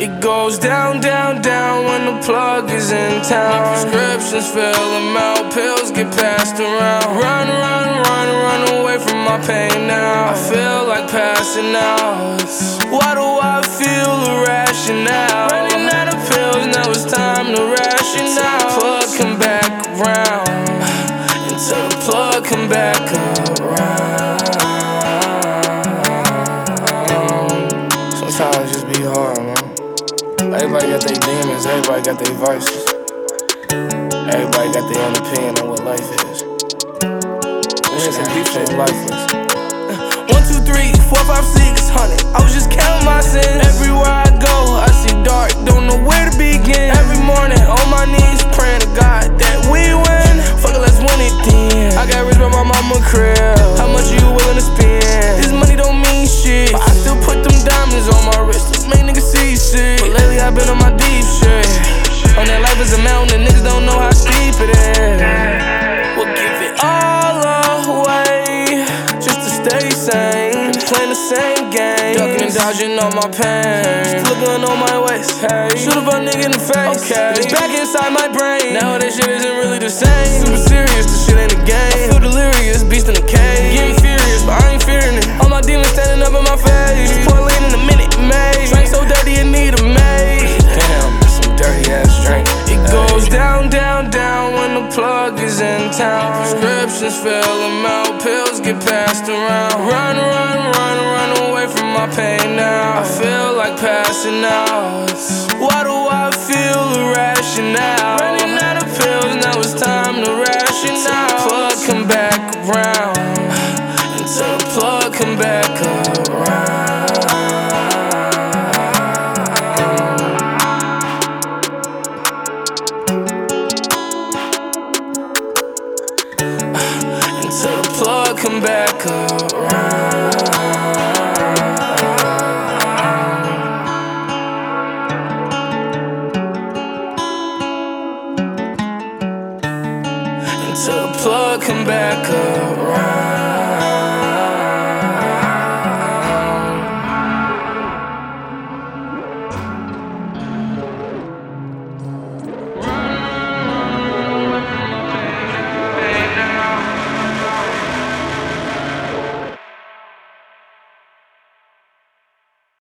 It goes down, down, down when the plug is in town. Prescriptions fill them out, pills get passed around. Run, run, run, run away from my pain now. I feel like passing out. Why do I feel irrational? Running out of pills, now it's time to ration out. Plug come back around until the plug come back around. Sometimes it just be hard, man. Everybody got their demons, everybody got their vices. Everybody got their own opinion on what life is. This shit ain't lifeless. 1, 2, 3, 4, 5, 600. I was just counting my sins. Everywhere I go, I see dark, don't know where to begin. Every morning, on my knees, praying to God that we win. Fuck it, let's win it then. I got rich by my mama crib. How much are you willing to spend? This money don't mean shit, but I still put them diamonds on my wrist to make niggas see shit. But lately I've been on my deep shit. On that life is a mountain and niggas don't know how steep it is. We'll give it all away just to stay sane. Playing the same game, ducking and dodging all my pain. Still looking on my waist, hey. Shoot up a nigga in the face, okay. It's back inside my brain. Now that shit isn't really the same. Super serious, this shit ain't a game. I feel delirious, beast in the cave. Getting furious, but I ain't fearing it. All my demons standing up in my face. Pour lean in a minute, made. Drink so dirty you need a maid. Damn, that's some dirty ass drink. It goes down, down, down when the plug is in town. Prescriptions fill them out, pills get passed around. Run, run, run, run away from my pain now. I feel like passing out. Why do I feel irrational? Running out of pills, now it's time to ration out. Plug come back around until the plug come back around. Until the plug come back around. Until the plug come back around.